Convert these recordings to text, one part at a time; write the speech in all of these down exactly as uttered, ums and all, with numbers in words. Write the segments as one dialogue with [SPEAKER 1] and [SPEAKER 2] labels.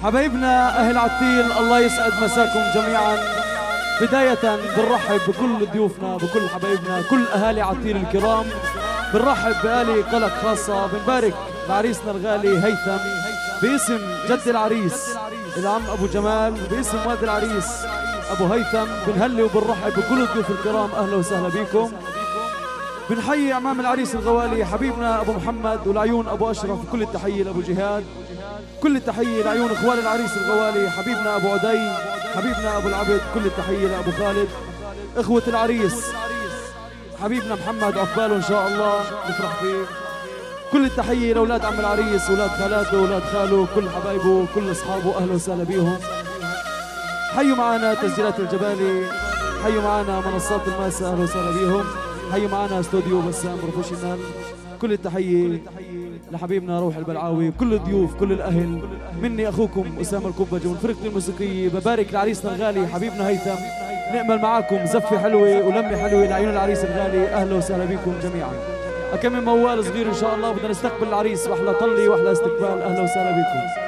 [SPEAKER 1] حبايبنا أهل عتيل، الله يسعد مساكم جميعا. بداية بنرحب بكل ضيوفنا، بكل حبايبنا، كل أهالي عتيل الكرام. بنرحب بآلي قلق خاصة. بنبارك لعريسنا الغالي هيثم باسم جد العريس العم أبو جمال، باسم والد العريس أبو هيثم. بنهلي وبنرحب بكل الضيوف الكرام، أهلا وسهلا بكم. بنحيي أمام العريس الغوالي حبيبنا أبو محمد، والعيون أبو أشرف. كل التحية لأبو جهاد، كل التحية لعيون إخوان العريس الغوالي حبيبنا أبو عدي، حبيبنا أبو العبد. كل التحية لأبو خالد. إخوة العريس حبيبنا محمد عقباله إن شاء الله نفرح فيه. كل التحية لأولاد عم العريس، أولاد خالاته، أولاد خاله، كل حبايبه، كل أصحابه، أهلا وسهلا بيهم. حيوا معنا تسجيلات الجبالي، حيوا معنا منصات الماسة، أهلا وسهلا بيهم. حيوا معنا استوديو بسام بروفيشنال. كل التحية لحبيبنا روح البلعاوي، كل الضيوف، كل الأهل. مني أخوكم أسامة الكبجي من فرقتي الموسيقية. ببارك لعريسنا الغالي حبيبنا هيثم. نأمل معاكم زفة حلوة ولمة حلوة لعيون العريس الغالي. أهلا وسهلا بكم جميعا. أكمل موال صغير إن شاء الله. بدنا نستقبل العريس وأحلى طلي وأحلى استقبال. أهلا وسهلا بكم.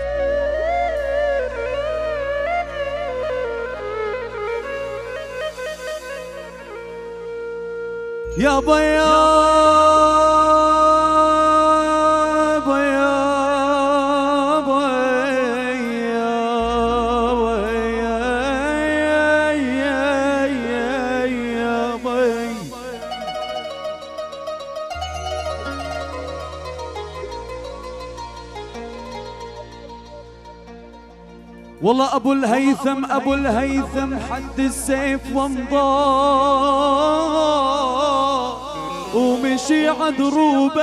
[SPEAKER 1] يا بيا والله أبو الهيثم، أبو الهيثم حد السيف ومضى، ومشي عدروب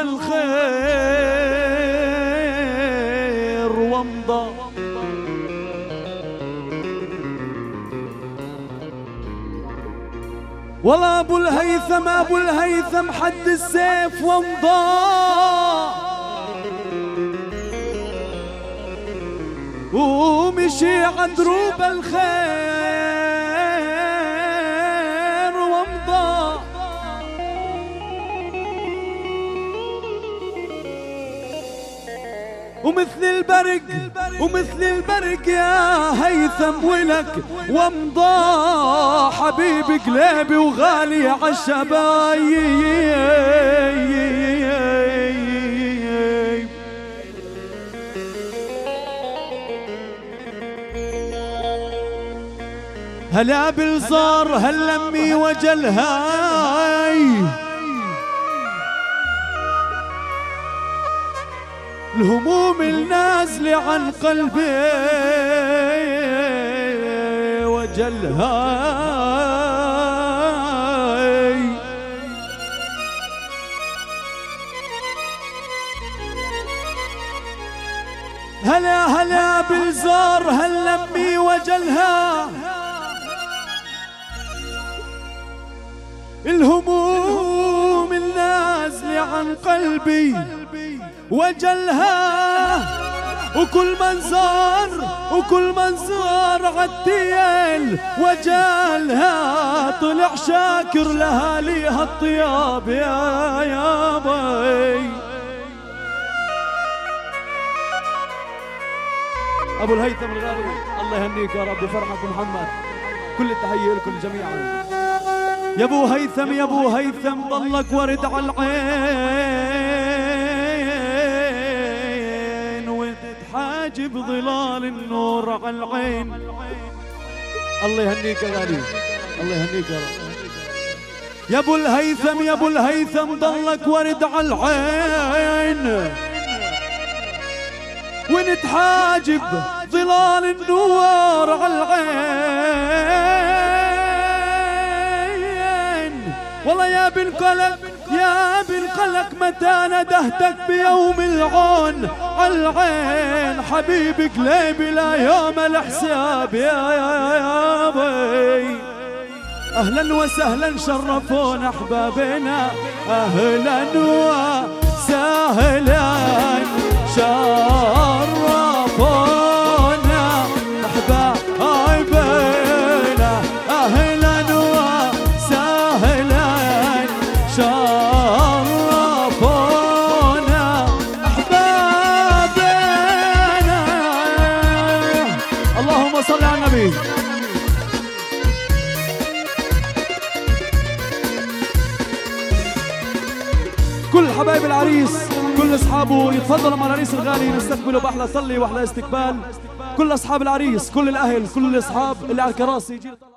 [SPEAKER 1] الخير ومضى. والله أبو الهيثم، أبو الهيثم حد السيف ومضى، ومشي عدروب الخير ومضى. ومثل البرق، ومثل البرق يا هيثم ولك ومضى. حبيبي قلبي وغالي عالشبايب. هلا بالزار هاللمي وجلهاي، الهموم النازلة عن قلبي وجلهاي. هلا هلا بالزار هاللمي وجلها، الهموم النازلة عن قلبي وجلها. وكل منظر وكل منظر عالتيل وجلها، طلع شاكر لها ليها الطياب يا يا بي. أبو الهيثم الغالي الله يهنيك يا رب فرحك محمد. كل التحية لكم جميعا. يا ابو هيثم، يا ابو هيثم ضلك ورد على العين، وتتحاجب ظلال النور على العين. الله يهنيك يا غالي، الله يهنيك يا رب. يا ابو الهيثم، يا ابو الهيثم ضلك ورد على العين، ونتحاجب ظلال النور على العين. والله يا بن قلق، يا بن قلق متى ندهتك بيوم العون عالعين. حبيبي قلبي لا يوم الحساب يا يا يا بي. أهلا وسهلا شرفونا أحبابنا، أهلا وسهلا شرفونا أحبابنا، أهلا وسهلا شرفونا أحبابنا. كل حبايب العريس كل اصحابه يتفضلوا مع العريس الغالي نستقبله باحلى طلي واحلى استقبال. كل اصحاب العريس كل الاهل كل الاصحاب اللي على الكراسي